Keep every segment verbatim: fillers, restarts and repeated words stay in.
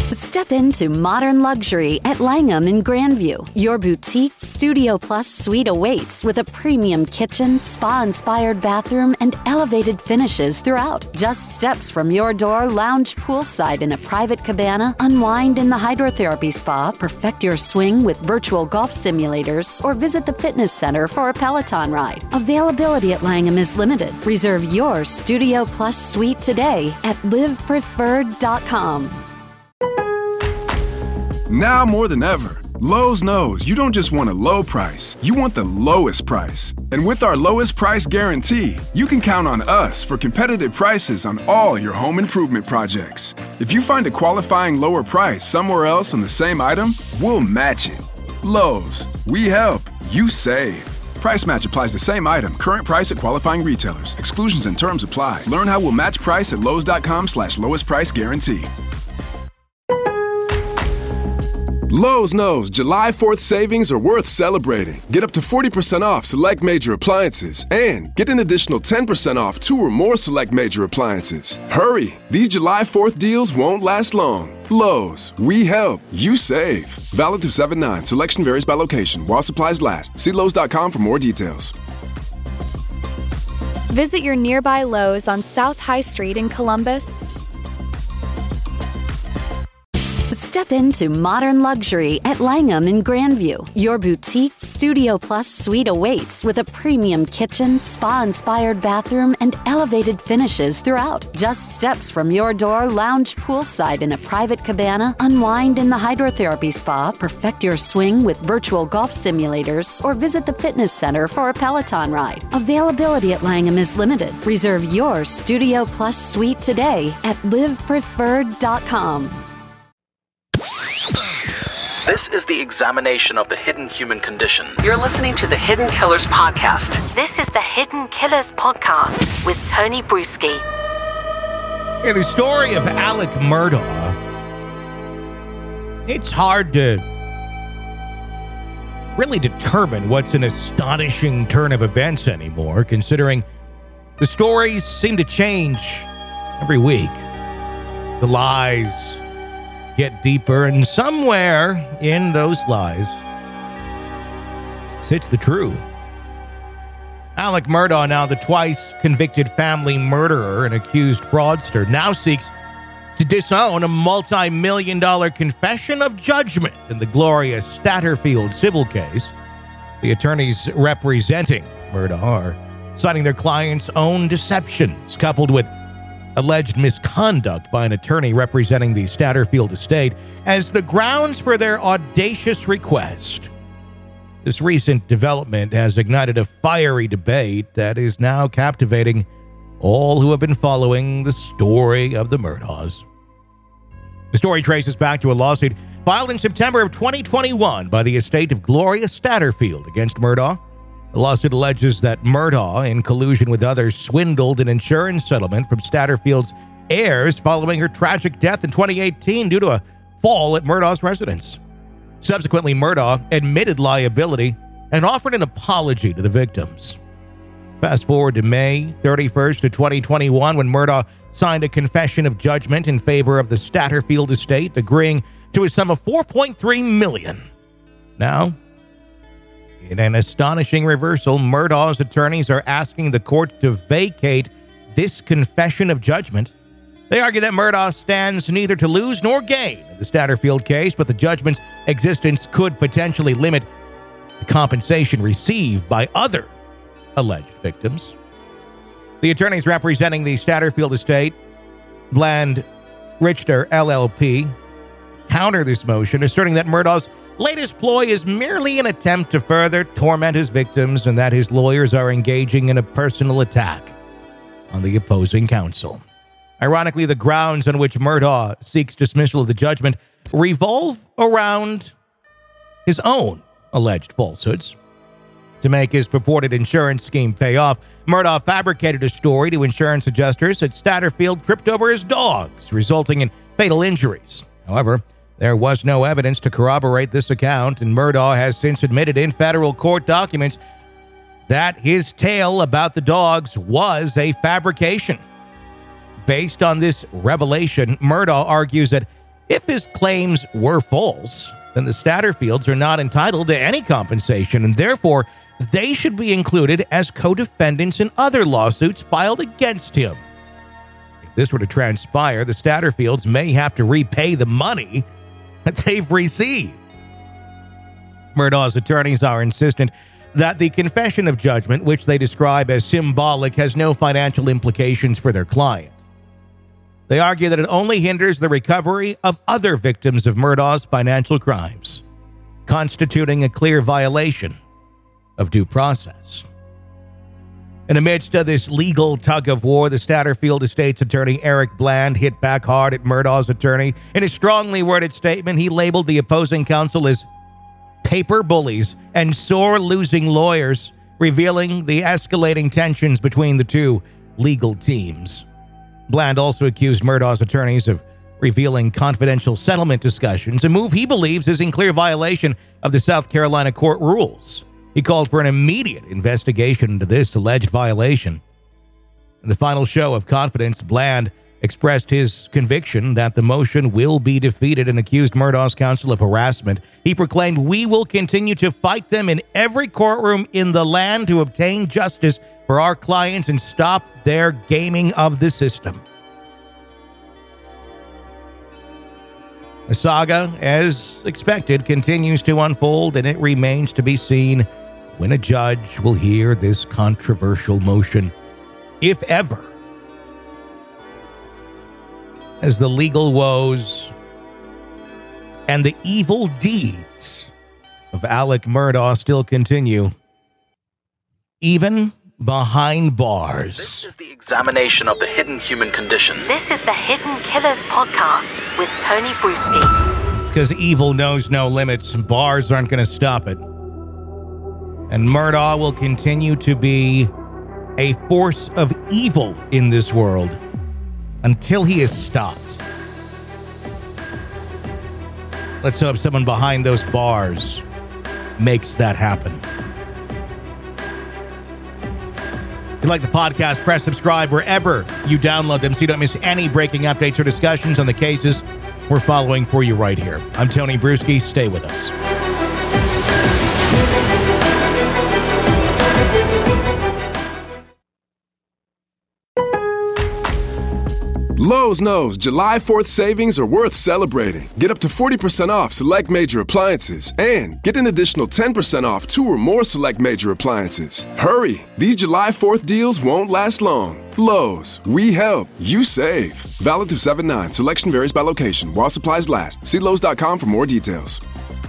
Step into modern luxury at Langham in Grandview. Your boutique Studio Plus suite awaits with a premium kitchen, spa-inspired bathroom, and elevated finishes throughout. Just steps from your door, lounge poolside in a private cabana, unwind in the hydrotherapy spa, perfect your swing with virtual golf simulators, or visit the fitness center for a Peloton ride. Availability at Langham is limited. Reserve your Studio Plus suite today at live preferred dot com. Now more than ever, Lowe's knows you don't just want a low price, you want the lowest price. And with our lowest price guarantee, you can count on us for competitive prices on all your home improvement projects. If you find a qualifying lower price somewhere else on the same item, we'll match it. Lowe's, we help, you save. Price match applies the same item, current price at qualifying retailers. Exclusions and terms apply. Learn how we'll match price at lowes.com slash lowest price guarantee. Lowe's knows July fourth savings are worth celebrating. Get up to forty percent off select major appliances and get an additional ten percent off two or more select major appliances. Hurry! These July fourth deals won't last long. Lowe's, we help, you save. Valid through seven nine. Selection varies by location. While supplies last. See lowes dot com for more details. Visit your nearby Lowe's on South High Street in Columbus. Step into modern luxury at Langham in Grandview. Your boutique Studio Plus suite awaits with a premium kitchen, spa-inspired bathroom, and elevated finishes throughout. Just steps from your door, lounge poolside in a private cabana, unwind in the hydrotherapy spa, perfect your swing with virtual golf simulators, or visit the fitness center for a Peloton ride. Availability at Langham is limited. Reserve your Studio Plus suite today at live preferred dot com. This is the examination of the hidden human condition. You're listening to the Hidden Killers Podcast. This is the Hidden Killers Podcast with Tony Bruschi. Yeah, the story of Alec Murdaugh, it's hard to really determine what's an astonishing turn of events anymore, considering the stories seem to change every week. The lies get deeper, and somewhere in those lies sits the truth. Alec Murdaugh, now the twice convicted family murderer and accused fraudster, now seeks to disown a multi-million dollar confession of judgment in the Gloria Statterfield civil case. The attorneys representing Murdaugh are citing their client's own deceptions, coupled with alleged misconduct by an attorney representing the Statterfield estate, as the grounds for their audacious request. This recent development has ignited a fiery debate that is now captivating all who have been following the story of the Murdaughs. The story traces back to a lawsuit filed in September of twenty twenty-one by the estate of Gloria Statterfield against Murdaugh. The lawsuit alleges that Murdaugh, in collusion with others, swindled an insurance settlement from Statterfield's heirs following her tragic death in twenty eighteen due to a fall at Murdaugh's residence. Subsequently, Murdaugh admitted liability and offered an apology to the victims. Fast forward to May thirty-first of twenty twenty-one, when Murdaugh signed a confession of judgment in favor of the Statterfield estate, agreeing to a sum of four point three million dollars. Now, in an astonishing reversal, Murdaugh's attorneys are asking the court to vacate this confession of judgment. They argue that Murdaugh stands neither to lose nor gain in the Statterfield case, but the judgment's existence could potentially limit the compensation received by other alleged victims. The attorneys representing the Statterfield estate, Bland Richter L L P, counter this motion, asserting that Murdaugh's latest ploy is merely an attempt to further torment his victims and that his lawyers are engaging in a personal attack on the opposing counsel. Ironically, the grounds on which Murdaugh seeks dismissal of the judgment revolve around his own alleged falsehoods. To make his purported insurance scheme pay off, Murdaugh fabricated a story to insurance adjusters that Statterfield tripped over his dogs, resulting in fatal injuries. However, there was no evidence to corroborate this account, and Murdaugh has since admitted in federal court documents that his tale about the dogs was a fabrication. Based on this revelation, Murdaugh argues that If his claims were false, then the Satterfields are not entitled to any compensation, and therefore they should be included as co-defendants in other lawsuits filed against him. If this were to transpire, the Satterfields may have to repay the money that they've received. Murdaugh's attorneys are insistent that the confession of judgment, which they describe as symbolic, has no financial implications for their client. They argue that it only hinders the recovery of other victims of Murdaugh's financial crimes, constituting a clear violation of due process. In the midst of this legal tug-of-war, the Satterfield estate's attorney Eric Bland hit back hard at Murdaugh's attorney. In a strongly worded statement, he labeled the opposing counsel as paper bullies and sore-losing lawyers, revealing the escalating tensions between the two legal teams. Bland also accused Murdaugh's attorneys of revealing confidential settlement discussions, a move he believes is in clear violation of the South Carolina court rules. He called for an immediate investigation into this alleged violation. In the final show of confidence, Bland expressed his conviction that the motion will be defeated and accused Murdaugh's counsel of harassment. He proclaimed, "We will continue to fight them in every courtroom in the land to obtain justice for our clients and stop their gaming of the system." The saga, as expected, continues to unfold, and it remains to be seen when a judge will hear this controversial motion, if ever, as the legal woes and the evil deeds of Alec Murdaugh still continue, even behind bars. This is the examination of the hidden human condition. This is the Hidden Killers podcast with Tony Bruski. It's because evil knows no limits, and bars aren't going to stop it. And Murdaugh will continue to be a force of evil in this world until he is stopped. Let's hope someone behind those bars makes that happen. If you like the podcast, press subscribe wherever you download them so you don't miss any breaking updates or discussions on the cases we're following for you right here. I'm Tony Bruski. Stay with us. Lowe's knows July fourth savings are worth celebrating. Get up to forty percent off select major appliances and get an additional ten percent off two or more select major appliances. Hurry! These July fourth deals won't last long. Lowe's, we help, you save. Valid through seven nine. Selection varies by location while supplies last. See Lowe's dot com for more details.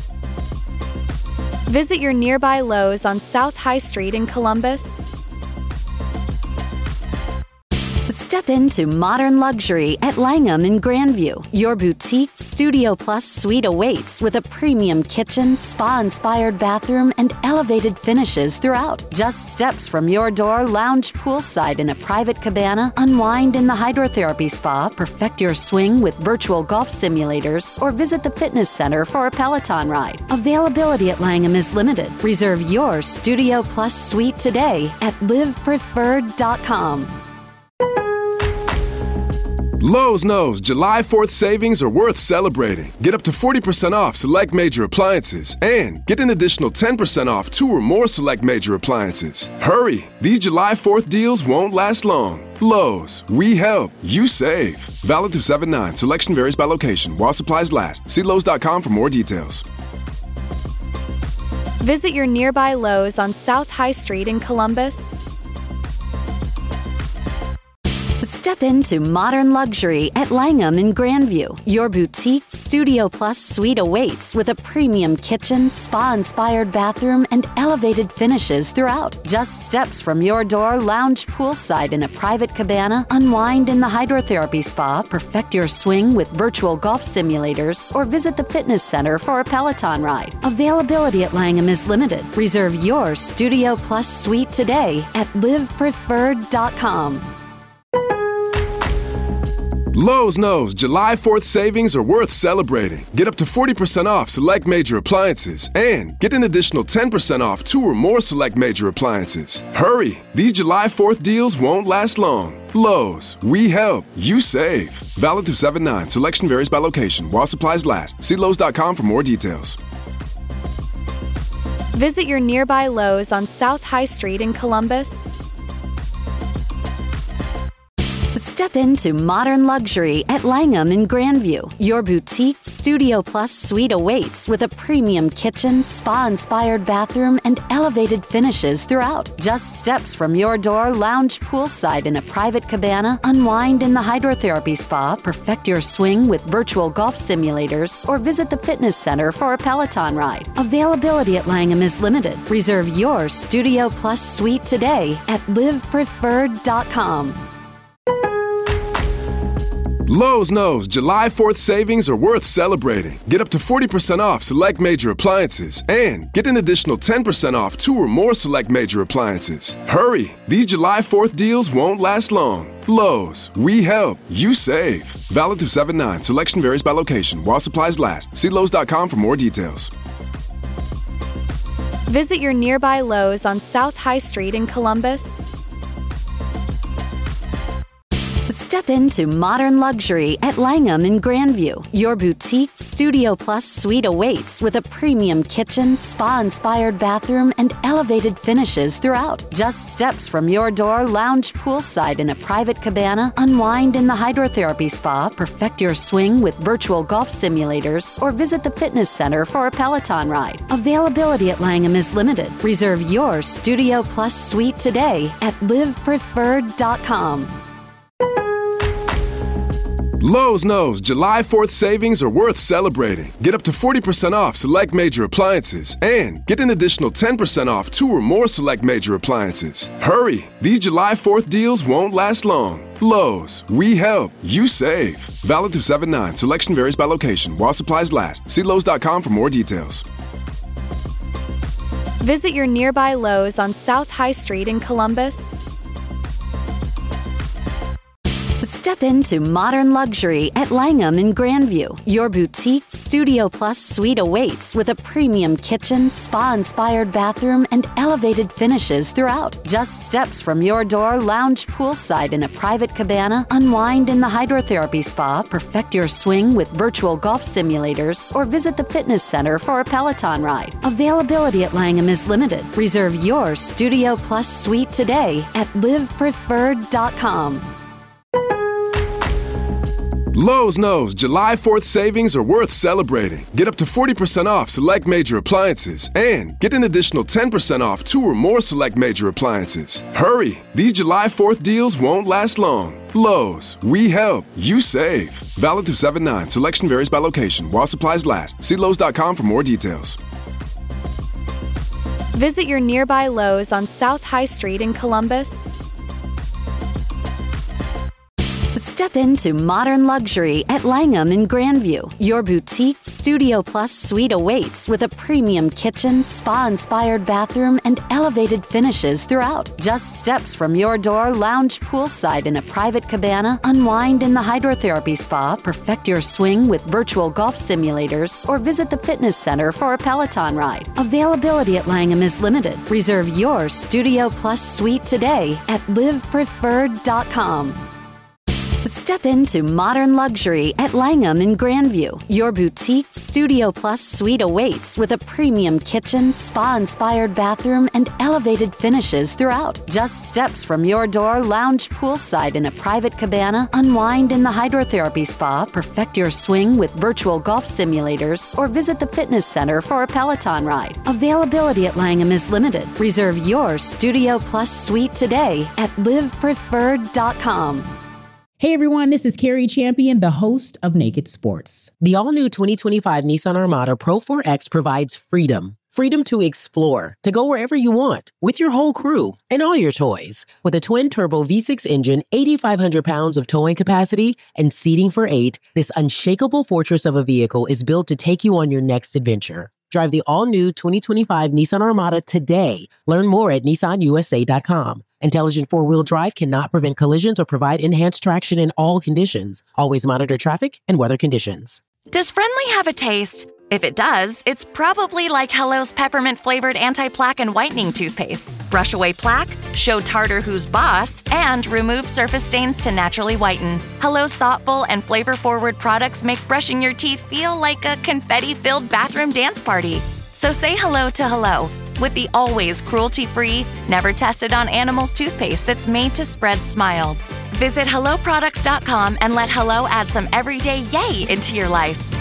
Visit your nearby Lowe's on South High Street in Columbus. Step into modern luxury at Langham in Grandview. Your boutique Studio Plus suite awaits with a premium kitchen, spa-inspired bathroom, and elevated finishes throughout. Just steps from your door, lounge poolside in a private cabana, unwind in the hydrotherapy spa, perfect your swing with virtual golf simulators, or visit the fitness center for a Peloton ride. Availability at Langham is limited. Reserve your Studio Plus suite today at live preferred dot com. Lowe's knows July fourth savings are worth celebrating. Get up to forty percent off select major appliances and get an additional ten percent off two or more select major appliances. Hurry! These July fourth deals won't last long. Lowe's, we help, you save. Valid through seven nine. Selection varies by location while supplies last. See Lowe's dot com for more details. Visit your nearby Lowe's on South High Street in Columbus. Step into modern luxury at Langham in Grandview. Your boutique Studio Plus suite awaits with a premium kitchen, spa-inspired bathroom, and elevated finishes throughout. Just steps from your door, lounge poolside in a private cabana, unwind in the hydrotherapy spa, perfect your swing with virtual golf simulators, or visit the fitness center for a Peloton ride. Availability at Langham is limited. Reserve your Studio Plus suite today at live preferred dot com. Lowe's knows July fourth savings are worth celebrating. Get up to forty percent off select major appliances and get an additional ten percent off two or more select major appliances. Hurry! These July fourth deals won't last long. Lowe's, we help, you save. Valid through seven nine. Selection varies by location. While supplies last. See Lowe's dot com for more details. Visit your nearby Lowe's on South High Street in Columbus. Step into modern luxury at Langham in Grandview. Your boutique Studio Plus suite awaits with a premium kitchen, spa-inspired bathroom, and elevated finishes throughout. Just steps from your door, lounge poolside in a private cabana, unwind in the hydrotherapy spa, perfect your swing with virtual golf simulators, or visit the fitness center for a Peloton ride. Availability at Langham is limited. Reserve your Studio Plus suite today at live preferred dot com. Lowe's knows July fourth savings are worth celebrating. Get up to forty percent off select major appliances and get an additional ten percent off two or more select major appliances. Hurry! These July fourth deals won't last long. Lowe's, we help, you save. Valid through seven nine. Selection varies by location. While supplies last. See Lowe's dot com for more details. Visit your nearby Lowe's on South High Street in Columbus. Step into modern luxury at Langham in Grandview. Your boutique Studio Plus suite awaits with a premium kitchen, spa-inspired bathroom, and elevated finishes throughout. Just steps from your door, lounge poolside in a private cabana, unwind in the hydrotherapy spa, perfect your swing with virtual golf simulators, or visit the fitness center for a Peloton ride. Availability at Langham is limited. Reserve your Studio Plus suite today at live preferred dot com. Lowe's knows July fourth savings are worth celebrating. Get up to forty percent off select major appliances and get an additional ten percent off two or more select major appliances. Hurry! These July fourth deals won't last long. Lowe's, we help, you save. Valid through seven nine. Selection varies by location. While supplies last. See Lowe's dot com for more details. Visit your nearby Lowe's on South High Street in Columbus. Step into modern luxury at Langham in Grandview. Your boutique Studio Plus suite awaits with a premium kitchen, spa-inspired bathroom, and elevated finishes throughout. Just steps from your door, lounge poolside in a private cabana, unwind in the hydrotherapy spa, perfect your swing with virtual golf simulators, or visit the fitness center for a Peloton ride. Availability at Langham is limited. Reserve your Studio Plus suite today at live preferred dot com. Lowe's knows July fourth savings are worth celebrating. Get up to forty percent off select major appliances and get an additional ten percent off two or more select major appliances. Hurry! These July fourth deals won't last long. Lowe's, we help, you save. Valid through seven nine. Selection varies by location. While supplies last. See Lowe's dot com for more details. Visit your nearby Lowe's on South High Street in Columbus. Step into modern luxury at Langham in Grandview. Your boutique Studio Plus suite awaits with a premium kitchen, spa-inspired bathroom, and elevated finishes throughout. Just steps from your door, lounge poolside in a private cabana, unwind in the hydrotherapy spa, perfect your swing with virtual golf simulators, or visit the fitness center for a Peloton ride. Availability at Langham is limited. Reserve your Studio Plus suite today at live preferred dot com. Step into modern luxury at Langham in Grandview. Your boutique Studio Plus suite awaits with a premium kitchen, spa-inspired bathroom, and elevated finishes throughout. Just steps from your door, lounge poolside in a private cabana, unwind in the hydrotherapy spa, perfect your swing with virtual golf simulators, or visit the fitness center for a Peloton ride. Availability at Langham is limited. Reserve your Studio Plus suite today at live preferred dot com. Hey everyone, this is Carrie Champion, the host of Naked Sports. The all-new twenty twenty-five Nissan Armada Pro four X provides freedom. Freedom to explore, to go wherever you want, with your whole crew and all your toys. With a twin-turbo V six engine, eighty-five hundred pounds of towing capacity, and seating for eight, this unshakable fortress of a vehicle is built to take you on your next adventure. Drive the all-new twenty twenty-five Nissan Armada today. Learn more at Nissan U S A dot com. Intelligent four-wheel drive cannot prevent collisions or provide enhanced traction in all conditions. Always monitor traffic and weather conditions. Does Friendly have a taste? If it does, it's probably like Hello's peppermint-flavored anti-plaque and whitening toothpaste. Brush away plaque, show tartar who's boss, and remove surface stains to naturally whiten. Hello's thoughtful and flavor-forward products make brushing your teeth feel like a confetti-filled bathroom dance party. So say hello to Hello with the always cruelty-free, never tested on animals toothpaste that's made to spread smiles. Visit hello products dot com and let Hello add some everyday yay into your life.